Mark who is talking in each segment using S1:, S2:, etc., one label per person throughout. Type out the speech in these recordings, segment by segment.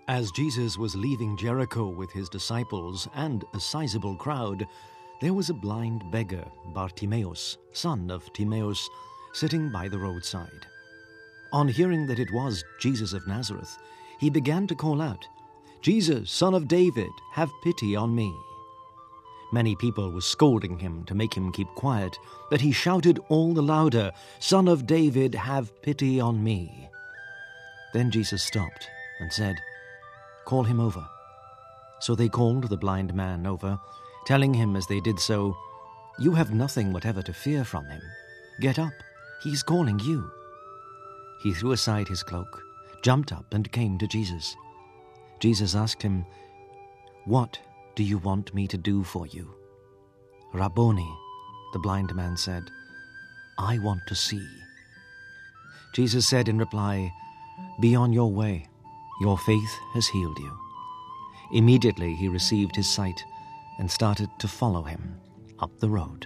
S1: As Jesus was leaving Jericho with his disciples and a sizable crowd, there was a blind beggar, Bartimaeus, son of Timaeus, sitting by the roadside. On hearing that it was Jesus of Nazareth, he began to call out, "Jesus, son of David, have pity on me." Many people were scolding him to make him keep quiet, but he shouted all the louder, "Son of David, have pity on me." Then Jesus stopped and said, "Call him over." So they called the blind man over, telling him as they did so, "You have nothing whatever to fear from him. Get up, he's calling you." He threw aside his cloak, jumped up and came to Jesus. Jesus asked him, "What do you want me to do for you?" "Rabboni," the blind man said, "I want to see." Jesus said in reply, "Be on your way. Your faith has healed you." Immediately he received his sight and started to follow him up the road.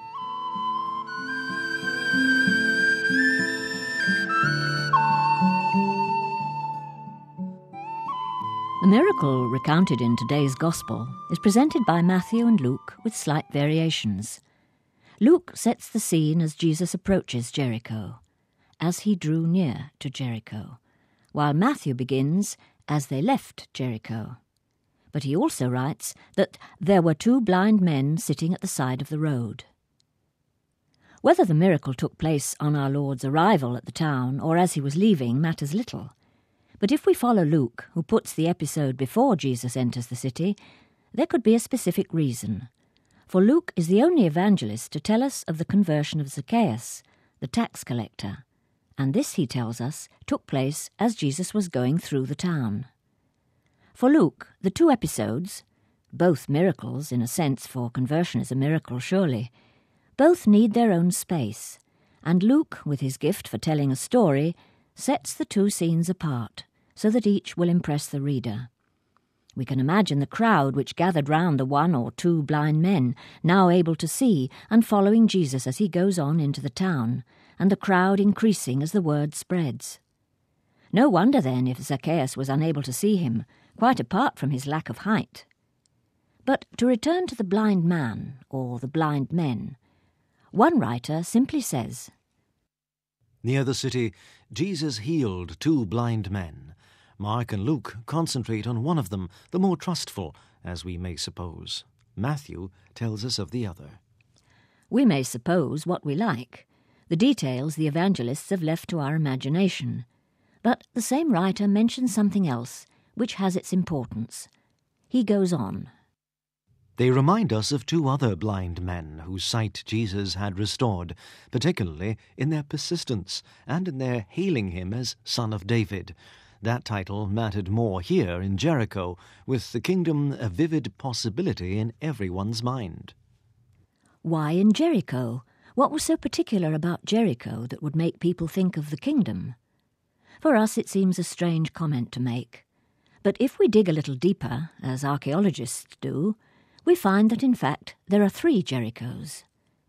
S2: The miracle recounted in today's Gospel is presented by Matthew and Luke with slight variations. Luke sets the scene as Jesus approaches Jericho, as he drew near to Jericho, while Matthew begins as they left Jericho. But he also writes that there were two blind men sitting at the side of the road. Whether the miracle took place on our Lord's arrival at the town or as he was leaving matters little. But if we follow Luke, who puts the episode before Jesus enters the city, there could be a specific reason. For Luke is the only evangelist to tell us of the conversion of Zacchaeus, the tax collector, and this, he tells us, took place as Jesus was going through the town. For Luke, the two episodes, both miracles in a sense, for conversion is a miracle surely, both need their own space, and Luke, with his gift for telling a story, sets the two scenes apart, so that each will impress the reader. We can imagine the crowd which gathered round the one or two blind men, now able to see, and following Jesus as he goes on into the town, and the crowd increasing as the word spreads. No wonder then if Zacchaeus was unable to see him, quite apart from his lack of height. But to return to the blind man, or the blind men, one writer simply says,
S1: Near the city, Jesus healed two blind men. Mark and Luke concentrate on one of them, the more trustful, as we may suppose. Matthew tells us of the other.
S2: We may suppose what we like. The details the evangelists have left to our imagination. But the same writer mentions something else, which has its importance. He goes on.
S1: They remind us of two other blind men whose sight Jesus had restored, particularly in their persistence and in their hailing him as Son of David. That title mattered more here in Jericho, with the kingdom a vivid possibility in everyone's mind.
S2: Why in Jericho? What was so particular about Jericho that would make people think of the kingdom? For us it seems a strange comment to make. But if we dig a little deeper, as archaeologists do, we find that in fact there are three Jerichos.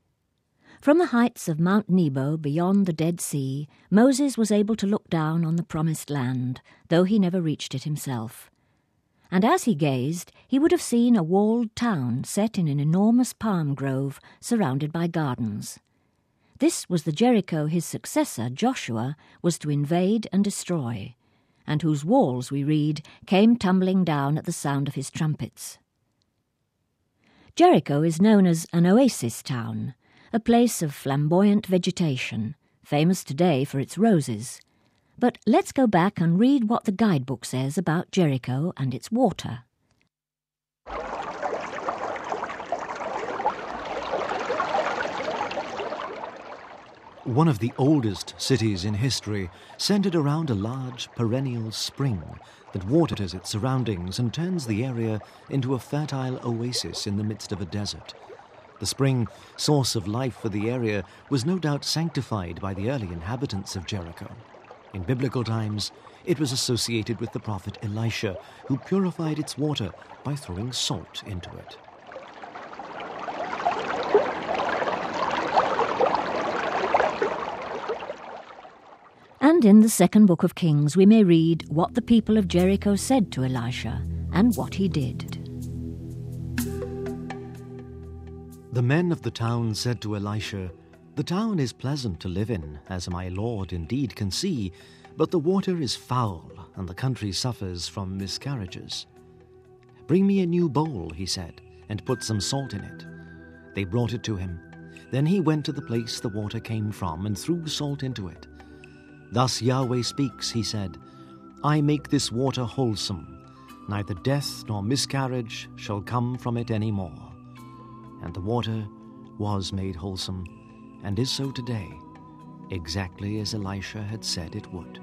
S2: From the heights of Mount Nebo beyond the Dead Sea, Moses was able to look down on the Promised Land, though he never reached it himself. And as he gazed, he would have seen a walled town set in an enormous palm grove surrounded by gardens. This was the Jericho his successor, Joshua, was to invade and destroy, and whose walls, we read, came tumbling down at the sound of his trumpets. Jericho is known as an oasis town, a place of flamboyant vegetation, famous today for its roses. But let's go back and read what the guidebook says about Jericho and its water.
S1: One of the oldest cities in history centered around a large perennial spring that waters its surroundings and turns the area into a fertile oasis in the midst of a desert. The spring, source of life for the area, was no doubt sanctified by the early inhabitants of Jericho. In biblical times, it was associated with the prophet Elisha, who purified its water by throwing salt into it.
S2: And in the second book of Kings we may read what the people of Jericho said to Elisha and what he did.
S1: The men of the town said to Elisha, "The town is pleasant to live in, as my lord indeed can see, but the water is foul, and the country suffers from miscarriages." "Bring me a new bowl," he said, "and put some salt in it." They brought it to him. Then he went to the place the water came from and threw salt into it. "Thus Yahweh speaks," he said, "I make this water wholesome. Neither death nor miscarriage shall come from it any more." And the water was made wholesome, and is so today, exactly as Elisha had said it would.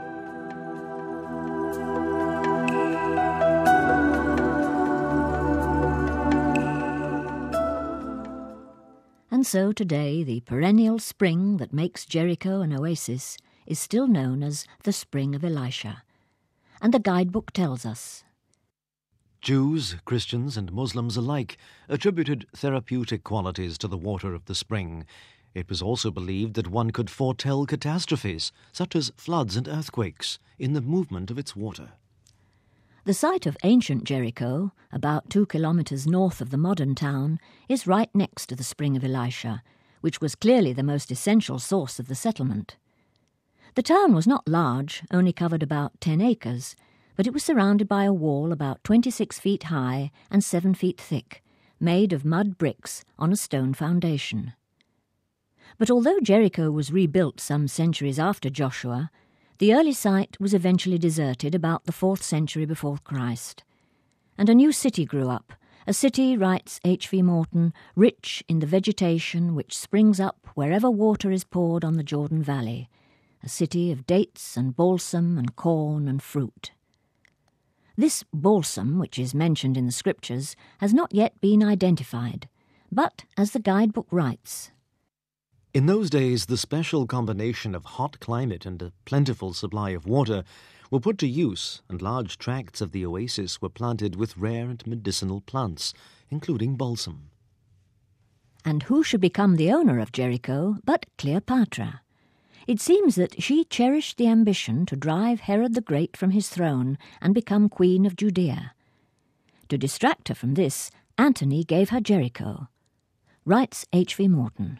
S2: And so today the perennial spring that makes Jericho an oasis is still known as the Spring of Elisha. And the guidebook tells us,
S1: Jews, Christians and Muslims alike attributed therapeutic qualities to the water of the spring. It was also believed that one could foretell catastrophes, such as floods and earthquakes, in the movement of its water.
S2: The site of ancient Jericho, about 2 kilometres north of the modern town, is right next to the Spring of Elisha, which was clearly the most essential source of the settlement. The town was not large, only covered about 10 acres, but it was surrounded by a wall about 26 feet high and 7 feet thick, made of mud bricks on a stone foundation. But although Jericho was rebuilt some centuries after Joshua, the early site was eventually deserted about the 4th century before Christ. And a new city grew up, a city, writes H.V. Morton, rich in the vegetation which springs up wherever water is poured on the Jordan Valley, a city of dates and balsam and corn and fruit. This balsam, which is mentioned in the scriptures, has not yet been identified, but, as the guidebook writes,
S1: In those days, the special combination of hot climate and a plentiful supply of water were put to use, and large tracts of the oasis were planted with rare and medicinal plants, including balsam.
S2: And who should become the owner of Jericho but Cleopatra? It seems that she cherished the ambition to drive Herod the Great from his throne and become Queen of Judea. To distract her from this, Antony gave her Jericho. Writes H.V. Morton.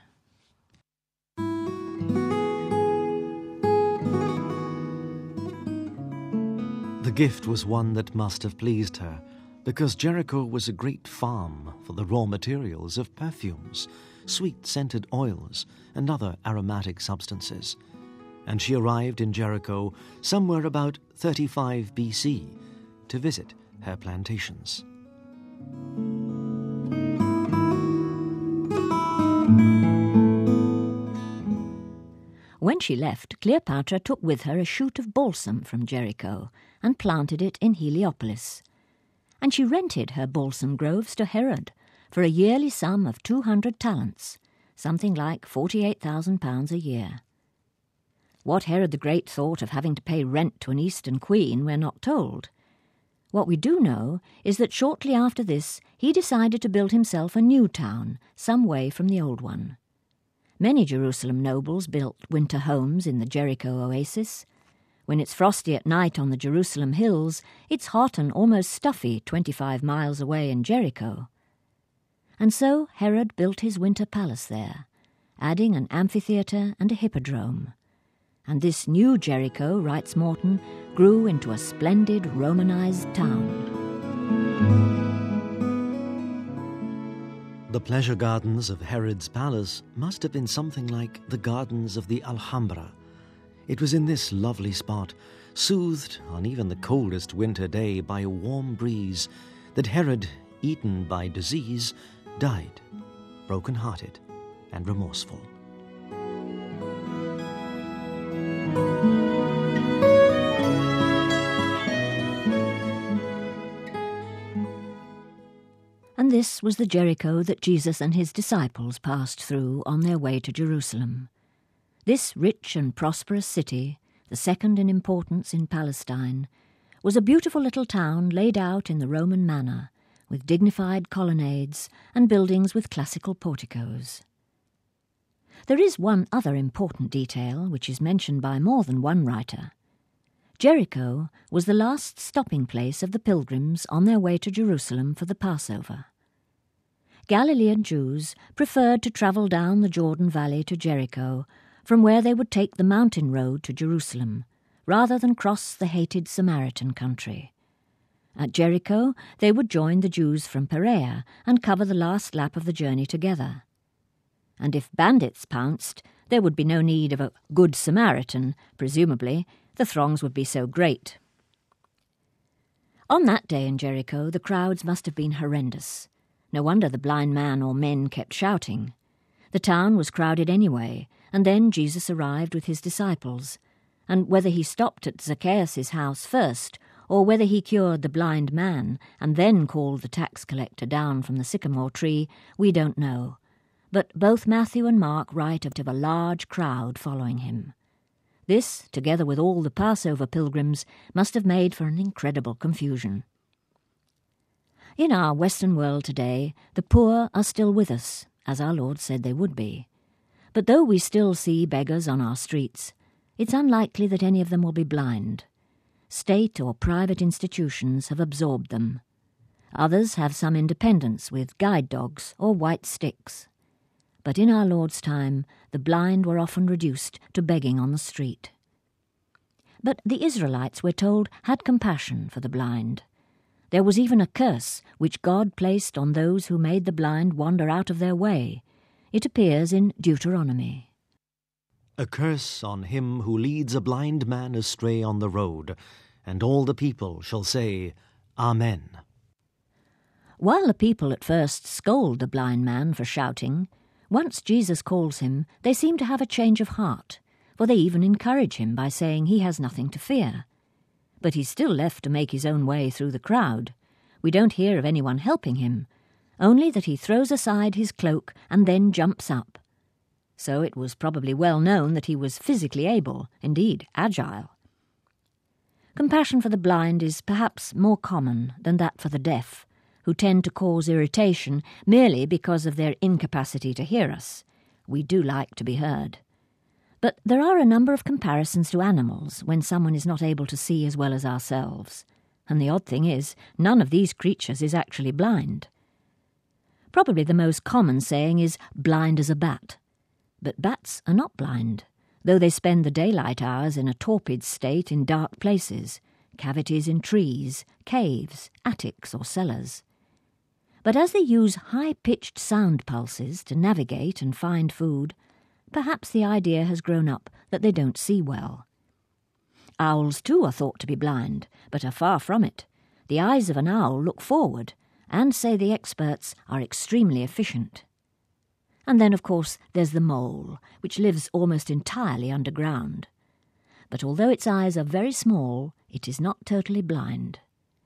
S1: The gift was one that must have pleased her, because Jericho was a great farm for the raw materials of perfumes, sweet-scented oils, and other aromatic substances, and she arrived in Jericho somewhere about 35 B.C. to visit her plantations.
S2: When she left, Cleopatra took with her a shoot of balsam from Jericho and planted it in Heliopolis. And she rented her balsam groves to Herod for a yearly sum of 200 talents, something like £48,000 a year. What Herod the Great thought of having to pay rent to an Eastern queen we're not told. What we do know is that shortly after this he decided to build himself a new town, some way from the old one. Many Jerusalem nobles built winter homes in the Jericho oasis. When it's frosty at night on the Jerusalem hills, it's hot and almost stuffy 25 miles away in Jericho. And so Herod built his winter palace there, adding an amphitheatre and a hippodrome. And this new Jericho, writes Morton, grew into a splendid Romanized town.
S1: The pleasure gardens of Herod's palace must have been something like the gardens of the Alhambra. It was in this lovely spot, soothed on even the coldest winter day by a warm breeze, that Herod, eaten by disease, died, broken-hearted and remorseful.
S2: And this was the Jericho that Jesus and his disciples passed through on their way to Jerusalem. This rich and prosperous city, the second in importance in Palestine, was a beautiful little town laid out in the Roman manner, with dignified colonnades and buildings with classical porticos. There is one other important detail which is mentioned by more than one writer. Jericho was the last stopping place of the pilgrims on their way to Jerusalem for the Passover. Galilean Jews preferred to travel down the Jordan Valley to Jericho, from where they would take the mountain road to Jerusalem, rather than cross the hated Samaritan country. At Jericho, they would join the Jews from Perea and cover the last lap of the journey together. And if bandits pounced, there would be no need of a good Samaritan, presumably. The throngs would be so great. On that day in Jericho, the crowds must have been horrendous. No wonder the blind man or men kept shouting. The town was crowded anyway, and then Jesus arrived with his disciples, and whether he stopped at Zacchaeus' house first, or whether he cured the blind man and then called the tax collector down from the sycamore tree, we don't know. But both Matthew and Mark write of a large crowd following him. This, together with all the Passover pilgrims, must have made for an incredible confusion. In our Western world today, the poor are still with us, as our Lord said they would be. But though we still see beggars on our streets, it's unlikely that any of them will be blind. State or private institutions have absorbed them. Others have some independence with guide dogs or white sticks. But in our Lord's time, the blind were often reduced to begging on the street. But the Israelites, we're told, had compassion for the blind. There was even a curse which God placed on those who made the blind wander out of their way. It appears in Deuteronomy.
S1: A curse on him who leads a blind man astray on the road, and all the people shall say, Amen.
S2: While the people at first scold the blind man for shouting, once Jesus calls him, they seem to have a change of heart, for they even encourage him by saying he has nothing to fear. But he's still left to make his own way through the crowd. We don't hear of anyone helping him, only that he throws aside his cloak and then jumps up. So it was probably well known that he was physically able, indeed agile. Compassion for the blind is perhaps more common than that for the deaf, who tend to cause irritation merely because of their incapacity to hear us. We do like to be heard. But there are a number of comparisons to animals when someone is not able to see as well as ourselves. And the odd thing is, none of these creatures is actually blind. Probably the most common saying is blind as a bat. But bats are not blind, though they spend the daylight hours in a torpid state in dark places, cavities in trees, caves, attics or cellars. But as they use high-pitched sound pulses to navigate and find food, perhaps the idea has grown up that they don't see well. Owls too are thought to be blind, but are far from it. The eyes of an owl look forward, and, say the experts, are extremely efficient. And then, of course, there's the mole, which lives almost entirely underground. But although its eyes are very small, it is not totally blind.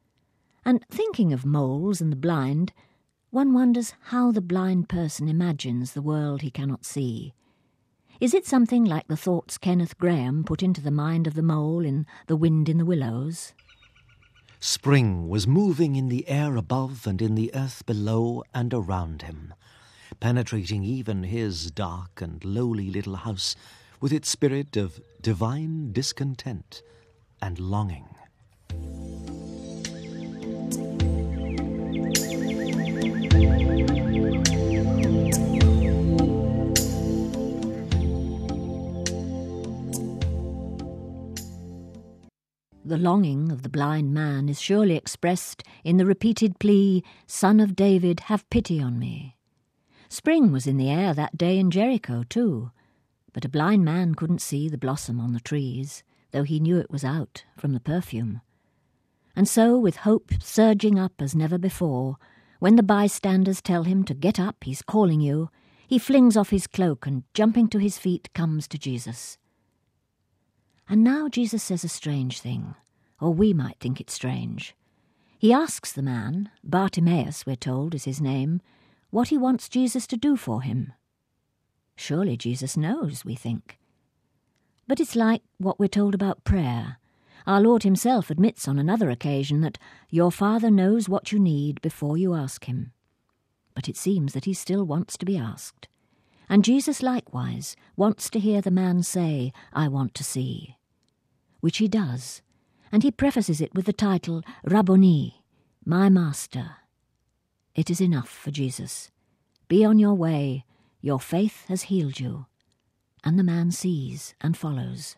S2: And thinking of moles and the blind, one wonders how the blind person imagines the world he cannot see. Is it something like the thoughts Kenneth Grahame put into the mind of the mole in The Wind in the Willows?
S1: Spring was moving in the air above and in the earth below and around him, penetrating even his dark and lowly little house with its spirit of divine discontent and longing.
S2: The longing of the blind man is surely expressed in the repeated plea, "Son of David, have pity on me." Spring was in the air that day in Jericho too, but a blind man couldn't see the blossom on the trees, though he knew it was out from the perfume. And so, with hope surging up as never before, when the bystanders tell him to get up, he's calling you, he flings off his cloak and, jumping to his feet, comes to Jesus. And now Jesus says a strange thing, or we might think it strange. He asks the man, Bartimaeus, we're told is his name, what he wants Jesus to do for him. Surely Jesus knows, we think. But it's like what we're told about prayer. Our Lord himself admits on another occasion that your Father knows what you need before you ask him. But it seems that he still wants to be asked. And Jesus likewise wants to hear the man say, "I want to see," which he does, and he prefaces it with the title, Rabboni, my master. It is enough for Jesus. Be on your way, your faith has healed you. And the man sees and follows.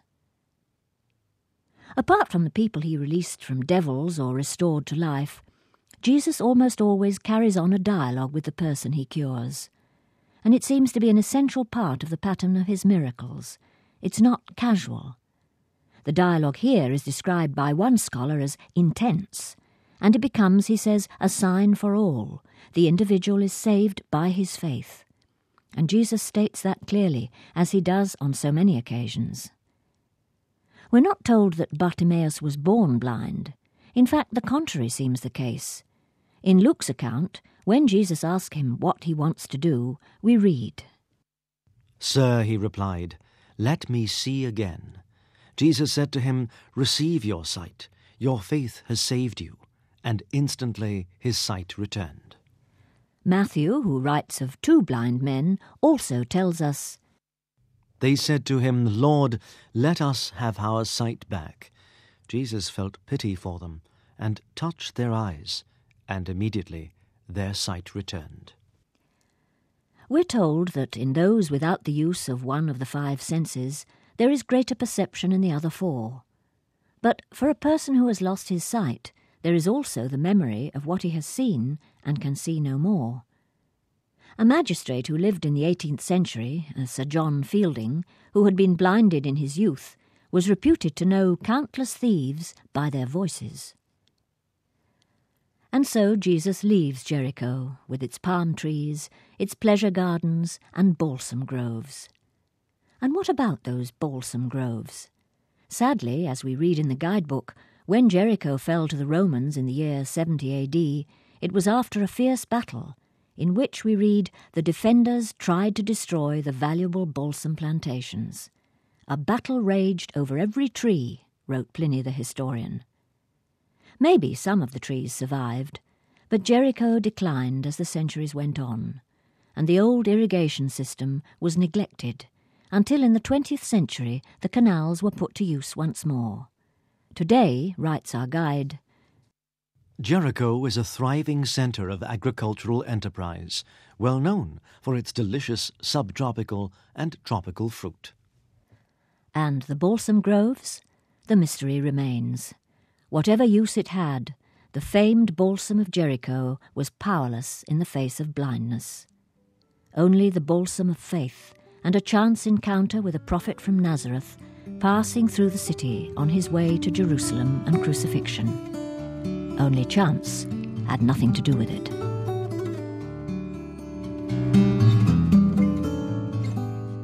S2: Apart from the people he released from devils or restored to life, Jesus almost always carries on a dialogue with the person he cures. And it seems to be an essential part of the pattern of his miracles. It's not casual. The dialogue here is described by one scholar as intense, and it becomes, he says, a sign for all. The individual is saved by his faith. And Jesus states that clearly, as he does on so many occasions. We're not told that Bartimaeus was born blind. In fact, the contrary seems the case. In Luke's account, when Jesus asks him what he wants to do, we read,
S1: "Sir," he replied, "let me see again." Jesus said to him, "Receive your sight. Your faith has saved you." And instantly his sight returned.
S2: Matthew, who writes of 2 blind men, also tells us,
S1: They said to him, "Lord, let us have our sight back." Jesus felt pity for them and touched their eyes, and immediately their sight returned.
S2: We're told that in those without the use of one of the 5 senses, there is greater perception in the other 4. But for a person who has lost his sight, there is also the memory of what he has seen and can see no more. A magistrate who lived in the 18th century, Sir John Fielding, who had been blinded in his youth, was reputed to know countless thieves by their voices. And so Jesus leaves Jericho with its palm trees, its pleasure gardens and balsam groves. And what about those balsam groves? Sadly, as we read in the guidebook, when Jericho fell to the Romans in the year 70 AD, it was after a fierce battle, in which we read the defenders tried to destroy the valuable balsam plantations. A battle raged over every tree, wrote Pliny the historian. Maybe some of the trees survived, but Jericho declined as the centuries went on, and the old irrigation system was neglected until in the 20th century the canals were put to use once more. Today, writes our guide,
S1: Jericho is a thriving centre of agricultural enterprise, well known for its delicious subtropical and tropical fruit.
S2: And the balsam groves? The mystery remains. Whatever use it had, the famed balsam of Jericho was powerless in the face of blindness. Only the balsam of faith and a chance encounter with a prophet from Nazareth passing through the city on his way to Jerusalem and crucifixion. Only chance had nothing to do with it.